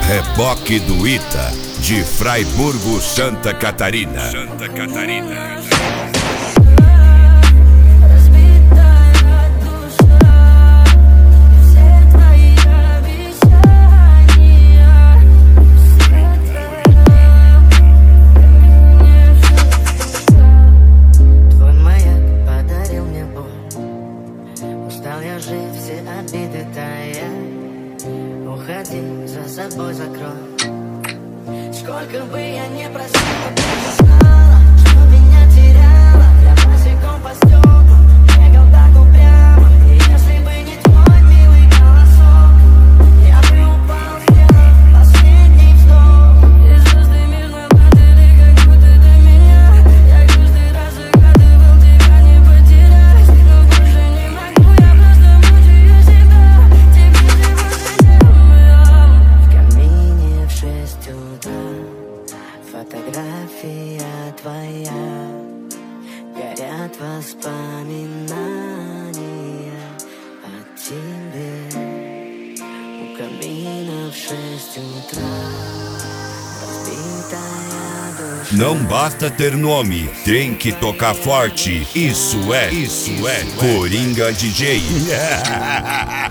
Reboque do Ita, de Fraiburgo, Santa Catarina. Santa Catarina. Устал я жить, все обиды тая. Уходи, за собой закрой. Сколько бы я не просил, ты не знала, что меня теряла. Я босиком по стеклам бегал так упрямо. И если бы не твой милый голосок, я бы упал, сделав последний вздох. И звезды мирно падали, как будто до меня. Я каждый раз загадывал тебя не потерять, но больше не могу, я просто мучаю себя. Тебе в камине в 6 утра фотография твоя, горят воспоминания о тебе. У камина в 6 утра разбитая душа. Não basta ter nome, tem que tocar forte. Isso é Coringa DJ.